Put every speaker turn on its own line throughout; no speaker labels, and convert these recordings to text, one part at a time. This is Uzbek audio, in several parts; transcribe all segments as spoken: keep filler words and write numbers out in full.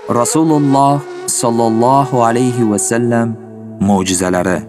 Rasululloh sallallohu alayhi va sallam mo'jizalari.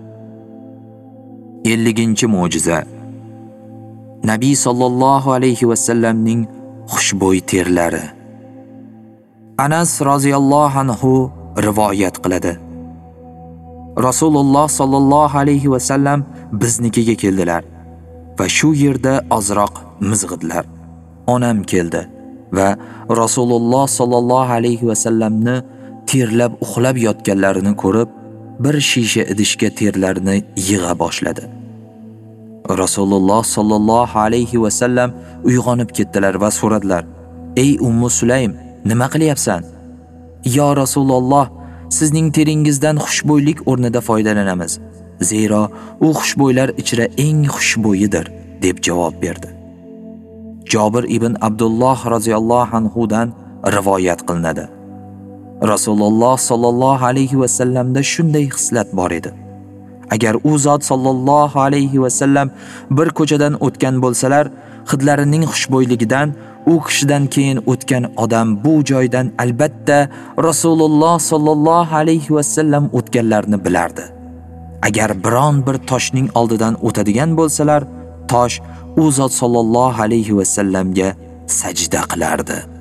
ellinchi mo'jiza. Nabiy sallallohu alayhi va sallamning xushbo'y terlari. Anas roziyallohu anhu rivoyat qiladi. Rasululloh sallallohu alayhi va sallam biznikiga keldilar va shu yerda ozroq mizg'idlar. Onam keldi va Rasululloh sallallohu alayhi va sallamni terlab uxlab yotganlarini ko'rib, bir shisha idishga terlarini yig'a boshladi. Rasululloh sallallohu alayhi va sallam uyg'onib ketdilar va so'radilar: "Ey Ummu Sulaym, nima qilyapsan?" "Ya Rasululloh, sizning teringizdan xushbo'ylik o'rnida foydalanamiz. Zero u xushbo'ylar ichra eng xushbo'yidir", deb javob berdi. Jobir ibn Abdulloh roziyallohu anhu dan rivoyat qilinadi. Rasululloh sallallohu alayhi va sallamda shunday xislat bor edi. Agar u zot sallallohu alayhi va sallam bir ko'chadan o'tgan bo'lsalar, hidlarining xushbo'yligidan u kishidan keyin o'tgan odam bu joydan albatta Rasululloh sallallohu alayhi va sallam o'tganlarini bilardi. Agar biron bir toshning oldidan o'tadigan bo'lsalar, tosh u zot sallallohu alayhi va sallamga sajda qilardi.